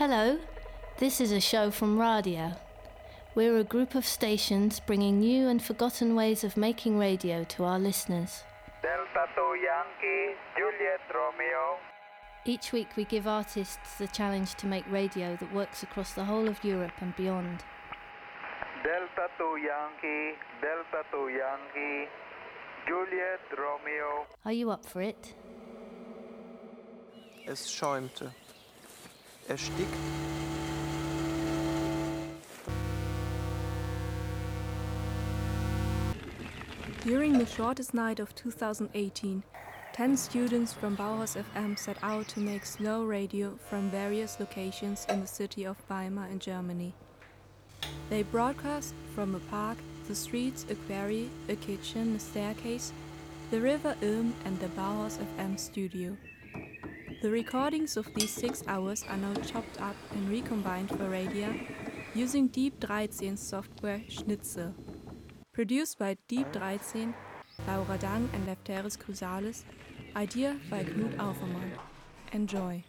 Hello, this is a show from Radio. We're a group of stations bringing new and forgotten ways of making radio to our listeners. Delta 2 Yankee, Juliet Romeo. Each week we give artists the challenge to make radio that works across the whole of Europe and beyond. Delta 2 Yankee, Delta 2 Yankee, Juliet Romeo. Are you up for it? Es schäumte. Erstickt. During the shortest night of 2018, 10 students from Bauhaus FM set out to make slow radio from various locations in the city of Weimar in Germany. They broadcast from a park, the streets, a quarry, a kitchen, a staircase, the river Ilm and the Bauhaus FM studio. The recordings of these 6 hours are now chopped up and recombined for radio using Deep 13 software Schnitzel. Produced by Deep 13, Laura Dang and Lefteris Chrysales, idea by Knut Aufermann. Enjoy.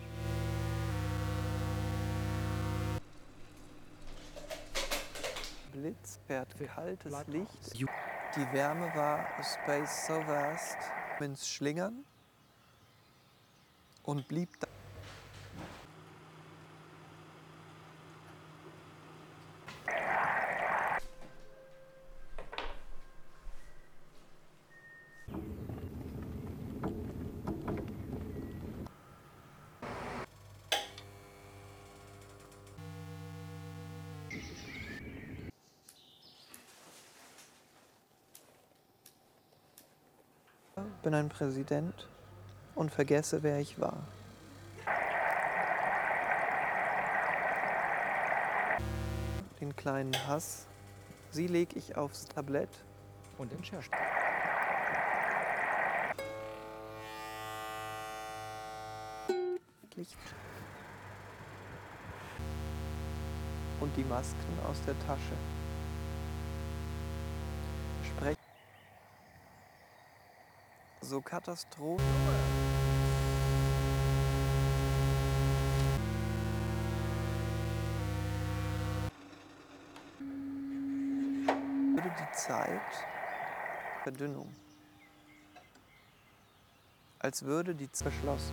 Blitz fährt kaltes Licht. Die Wärme war a space so vast ins Schlingern und blieb da. Bin ein Präsident und vergesse, wer ich war. Den kleinen Hass, sie leg ich aufs Tablett und in Scherz. Licht. Und die Masken aus der Tasche. Sprech. So Katastrophen. Würde die Zeit Verdünnung. Als würde die Zeit verschlossen.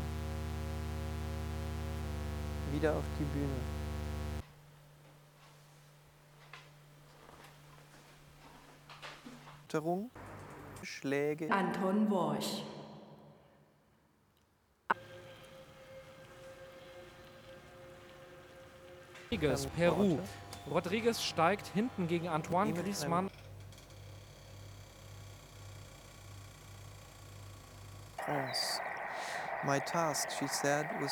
Wieder auf die Bühne. Schläge. Anton Worch. Rodriguez, Peru. Rodriguez steigt hinten gegen Antoine Griezmann. France. My task, she said, was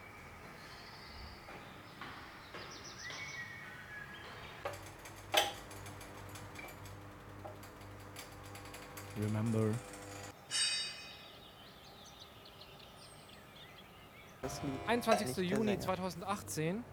Remember. das Lied 21. nicht der Juni Sänger. 2018.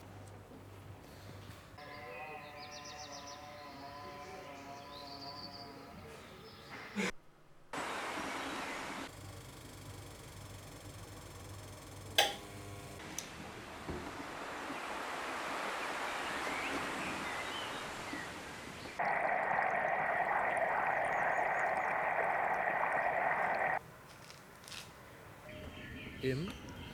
Im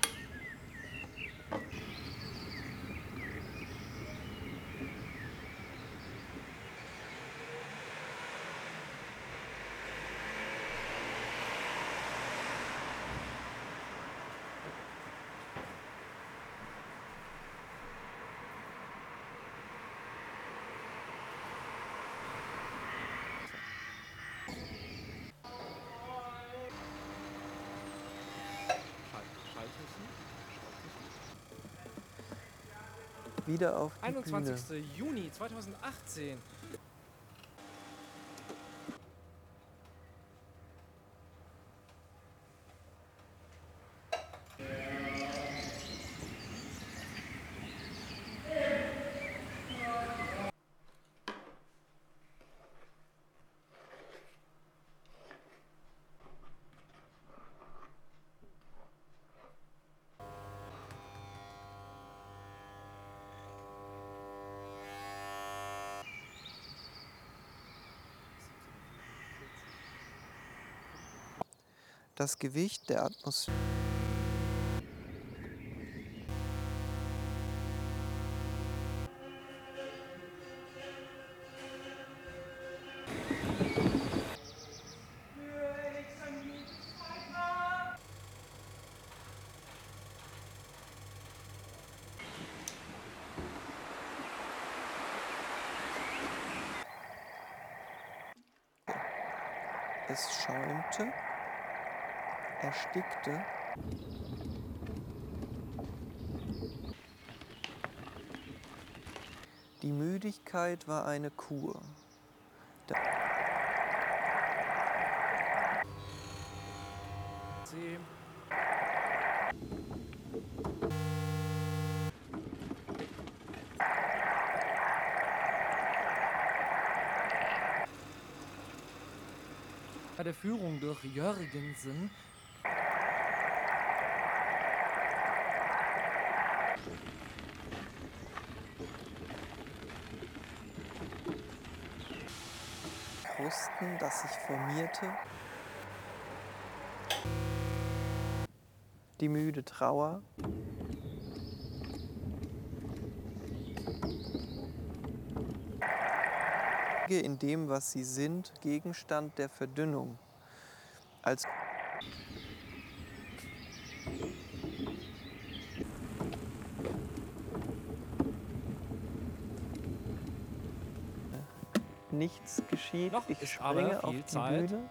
Wieder auf die 21. Bühne. Juni 2018. Das Gewicht der Atmosphäre. Es schäumte, erstickte. Die Müdigkeit war eine Kur. C. Bei der Führung durch Jörgensen Krusten, das sich formierte. Die müde Trauer. In dem, was sie sind, Gegenstand der Verdünnung. Als nichts geschieht, Noch ich ist aber springe auf viel die Zeit. Bühne.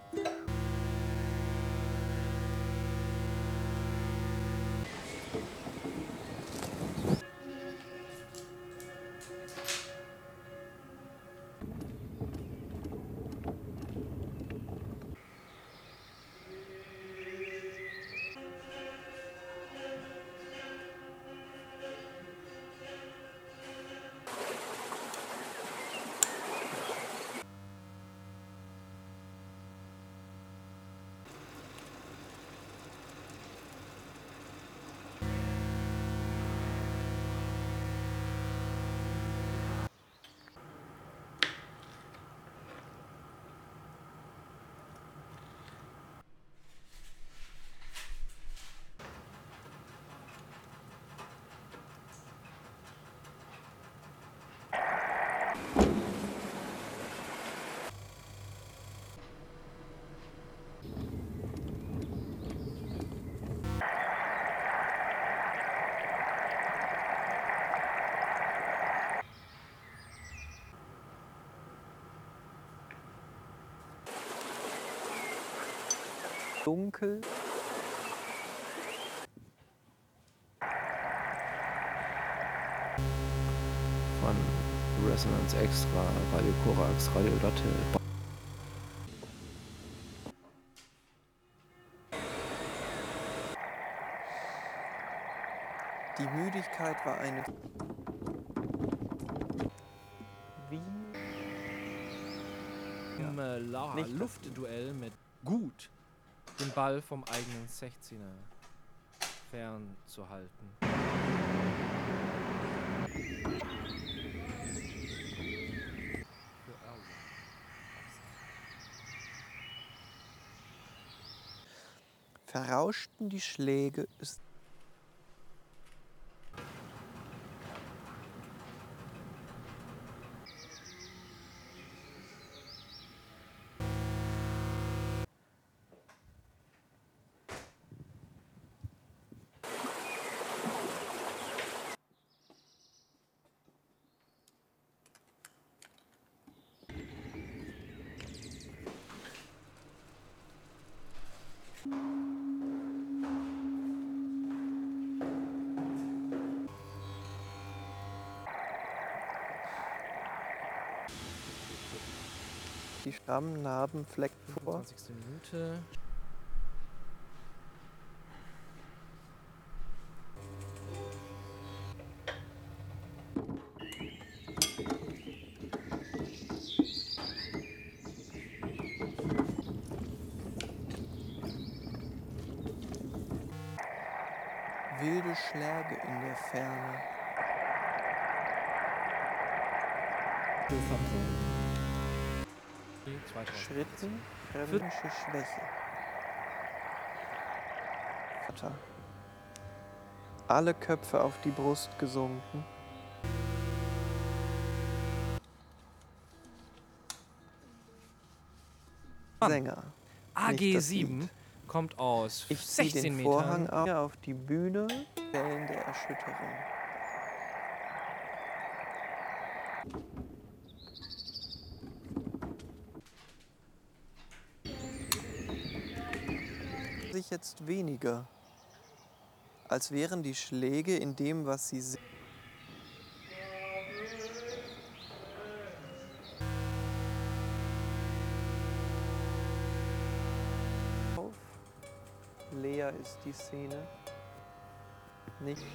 Dunkel. Von Resonance Extra, Radio Korax, Radio Lotte. Die Müdigkeit war eine Wien. Ja. Nicht Luftduell mit Gut, den Ball vom eigenen 16er fernzuhalten. Verrauschten die Schläge. Die strammen Narben fleckten vor. 25. Minute. Wilde Schläge in der Ferne. Die zweite Schritten, fremdische Schwäche. Alle Köpfe auf die Brust gesunken. Sänger. nicht das AG7 Lied. kommt aus Ich ziehe 16 den Vorhang Metern. auf die Bühne, Wellen der Erschütterung. Sich jetzt weniger, als wären die Schläge in dem, was sie sehen. Leer ist die Szene. Nicht.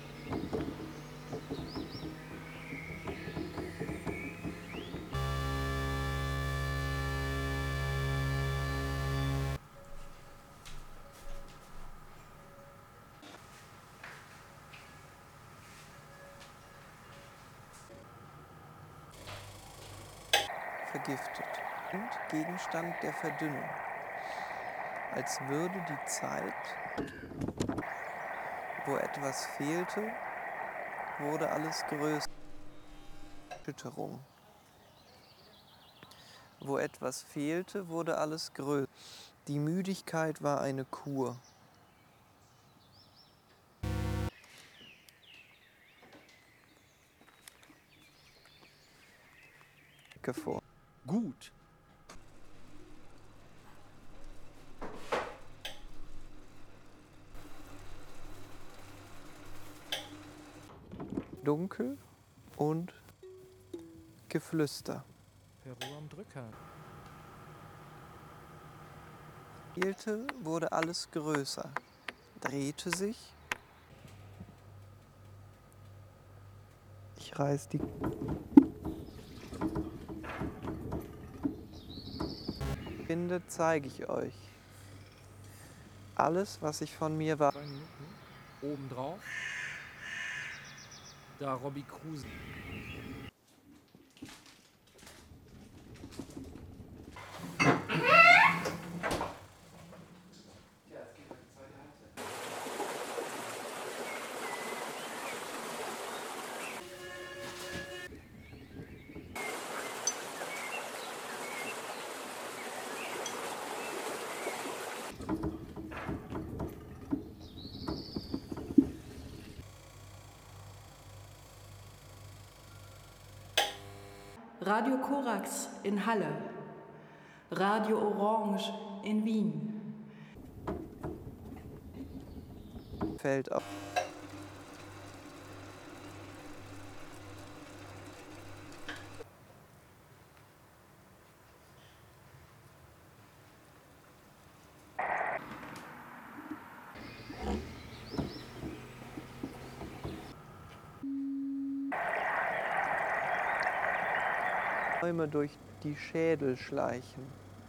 Vergiftet und Gegenstand der Verdünnung. Als würde die Zeit, wo etwas fehlte, wurde alles größer. Erschütterung. Wo etwas fehlte, wurde alles größer. Die Müdigkeit war eine Kur. Vor. Gut. Dunkel und Geflüster. Peru am Drücker. Fehlte, wurde alles größer. Drehte sich. Ich reiß die. Finde, zeige ich euch. Alles, was ich von mir war. 2 Minuten. Obendrauf. Da Robbie Kruse. Radio Korax in Halle, Radio Orange in Wien. Fällt auf. Räume durch die Schädel schleichen.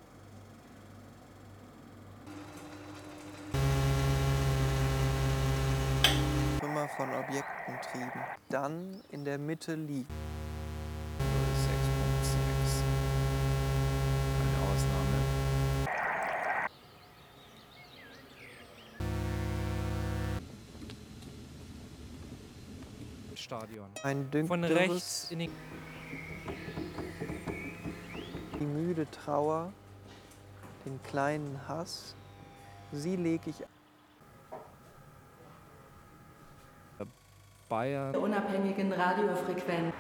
Trümmer von Objekten trieben. Dann in der Mitte liegt. 6.6. Eine Ausnahme. Stadion. Ein Von dünkeres, rechts in den. die müde Trauer, den kleinen Hass, sie leg ich Bayern. Der unabhängigen Radiofrequenz.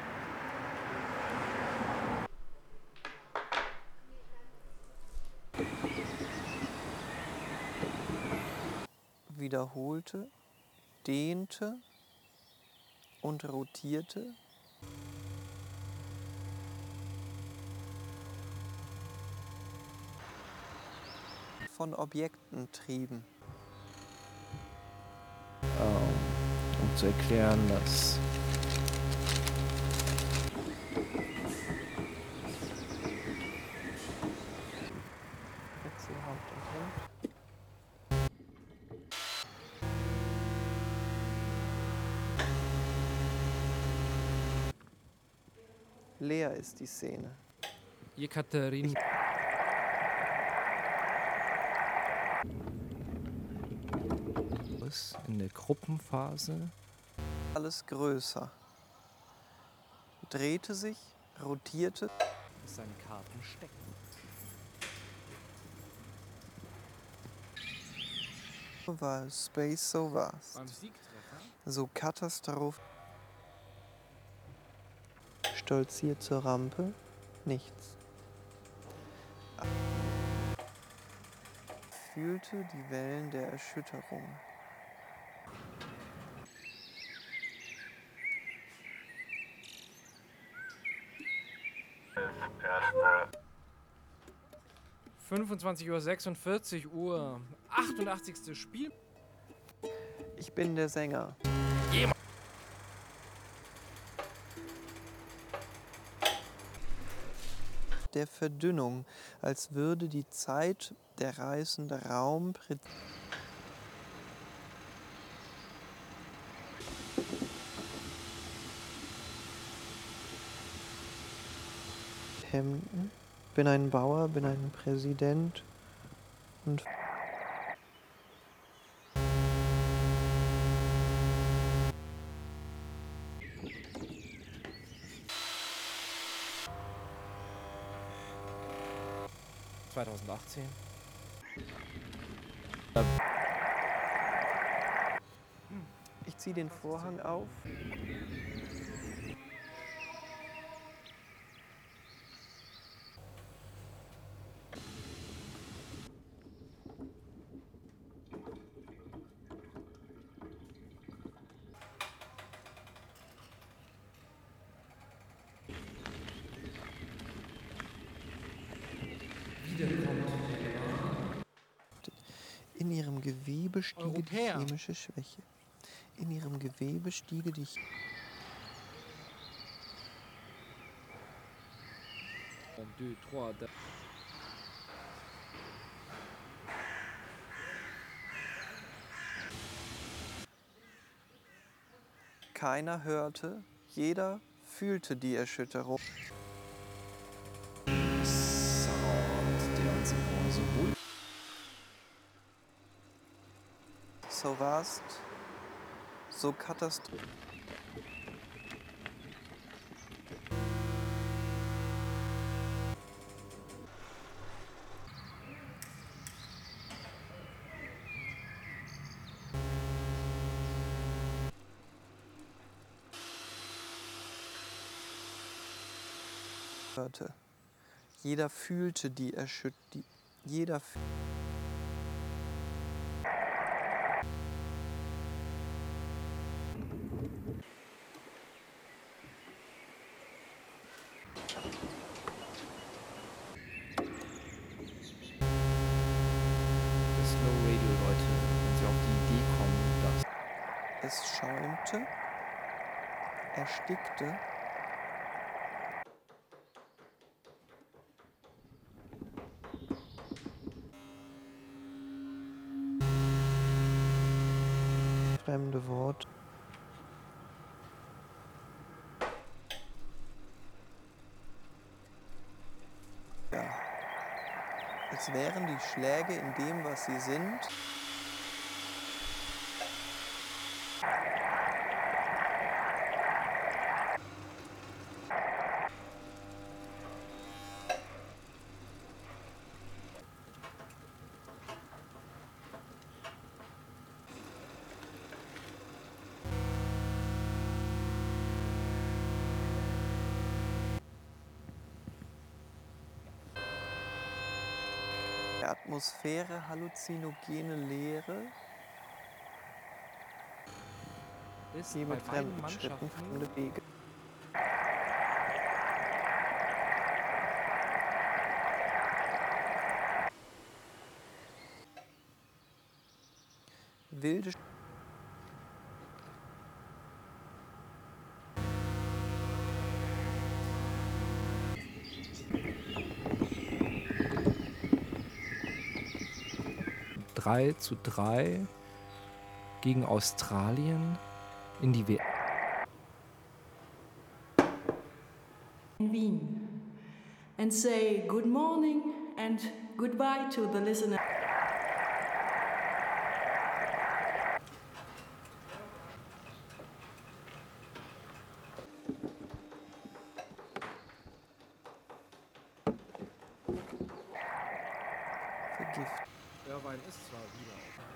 wiederholte, dehnte und rotierte. Von Objekten trieben. Um zu erklären, dass Wechselhaupt und Hemd. Leer ist die Szene. Jekaterin. fortgeschrittene Gruppenphase. Alles größer. Drehte sich, rotierte. Seine Karten stecken. War Space so vast. Beim Siegtreffer So katastrophal. Stolziert zur Rampe, nichts. Fühlte die Wellen der Erschütterung. Erste 25:46 Uhr. 88. Spiel. Ich bin der Sänger. Der Verdünnung, als würde die Zeit, der reißende Raum Hemden. Bin ein Bauer, bin ein Präsident und ...2018. ich ziehe den Vorhang auf. In ihrem Gewebe stiege die Europäer. chemische Schwäche. In ihrem Gewebe stiege die Keiner hörte, jeder fühlte die Erschütterung. Sound, der uns sowohl So vast, so katastrophal. Jeder fühlte die Erschütterung. Jeder das Slow Radio, Leute, wenn sie auf die Idee kommen, dass Es schäumte, erstickte. Fremde Wort. Ja. Als wären die Schläge in dem, was sie sind. Der Atmosphäre halluzinogene Leere, Ist die bei mit beiden fremden Schritten Mannschaften fremde Wege. Wilde drei zu 3 gegen Australien in die WM. In Wien. And say good morning and goodbye to the listener. Schwein ist zwar wieder.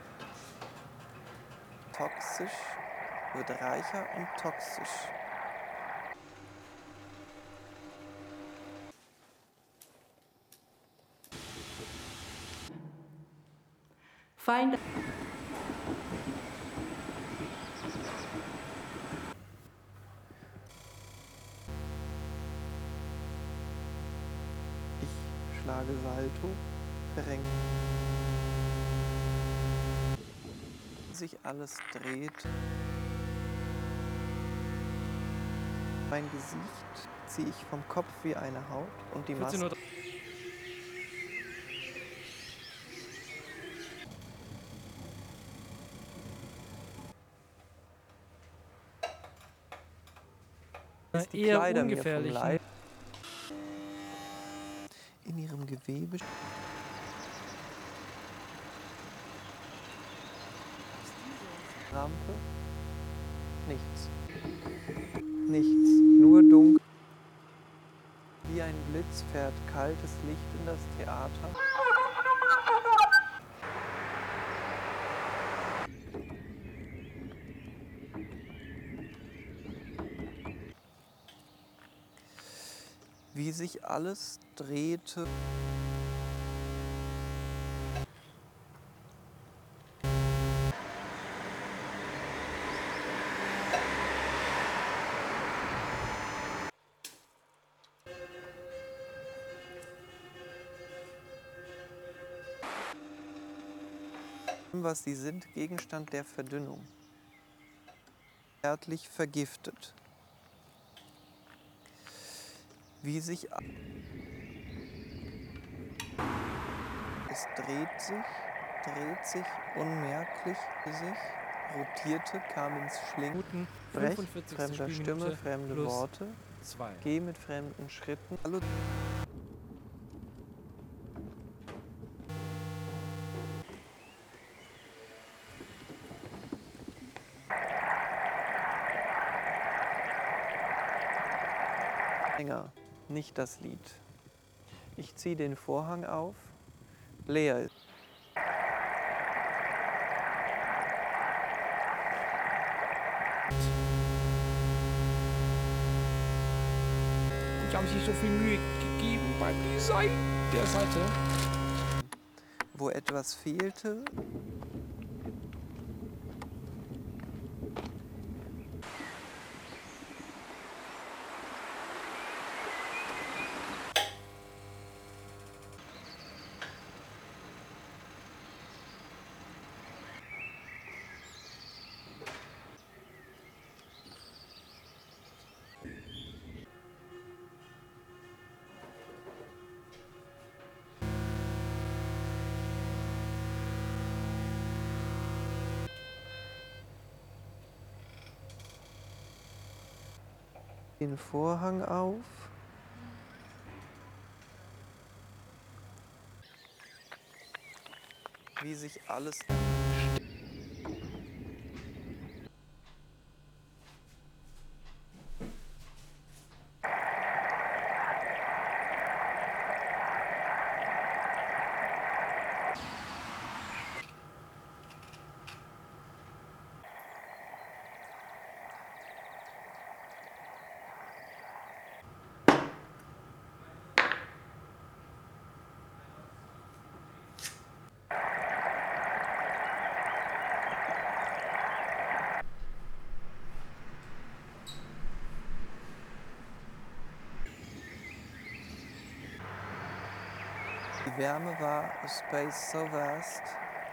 Toxisch wird reicher und toxisch. Find Ich schlage Salto, verrenke. Sich alles dreht. Mein Gesicht ziehe ich vom Kopf wie eine Haut und die 14:03 Maske. Uhr. Ist die Eher Kleider mir vom ungefährlichen. Leib. In ihrem Gewebe. Rampe. Nichts. Nichts. Nur dunkel. Wie ein Blitz fährt kaltes Licht in das Theater. Wie sich alles drehte. Was sie sind, Gegenstand der Verdünnung. Zärtlich vergiftet. Wie sich... Es dreht sich unmerklich sich, rotierte, kam ins Schlingen, Minuten, Brech, 45. fremder Stimme, Spielminute fremde plus Worte, 2. geh mit fremden Schritten. Hallo. Länger, nicht das Lied. Ich ziehe den Vorhang auf, leer ist. Die haben sich so viel Mühe gegeben beim Design der Seite. Wo etwas fehlte, den Vorhang auf. Wie sich alles... Die Wärme war a space so vast.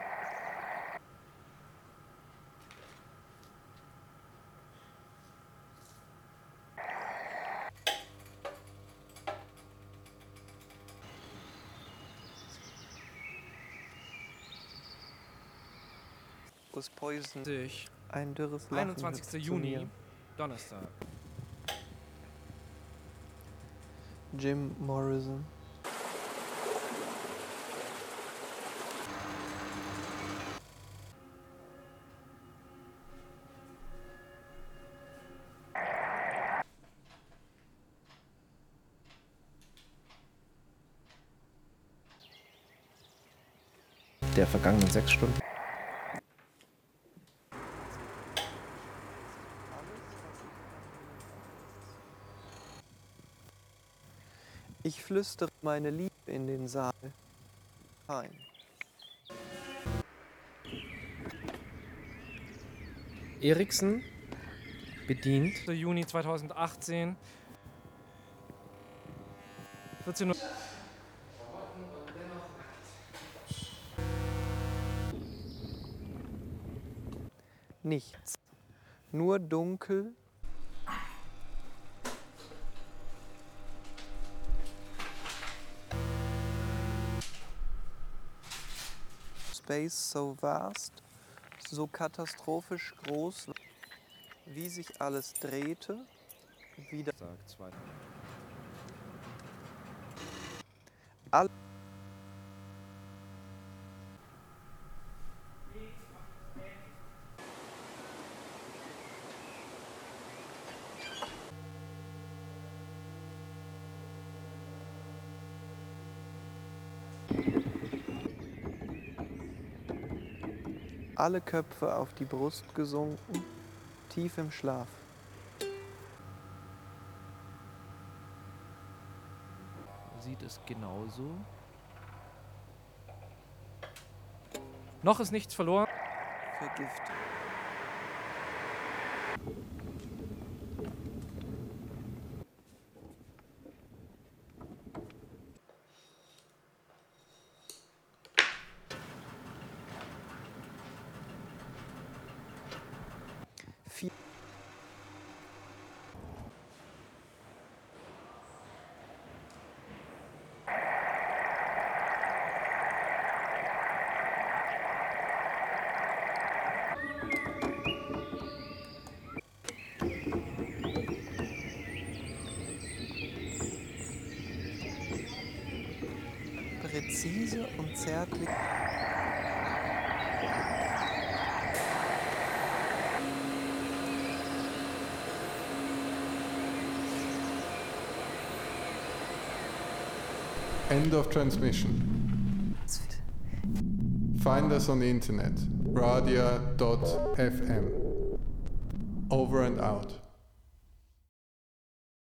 Was poison. Ein dürres Lachen 21. hüpft zu Juni, mir. Donnerstag. Jim Morrison. der vergangenen 6 Stunden? Ich flüstere meine Liebe in den Saal ein. Eriksen bedient. Juni 2018. 14 Uhr. Nichts. Nur dunkel. Space so vast, so katastrophisch groß, wie sich alles drehte, wieder. Alle Köpfe auf die Brust gesunken, tief im Schlaf. Sieht es genauso? Noch ist nichts verloren. Vergiftet. Präzise und zärtlich. End of transmission. Find us on the internet, radia.fm. Over and out.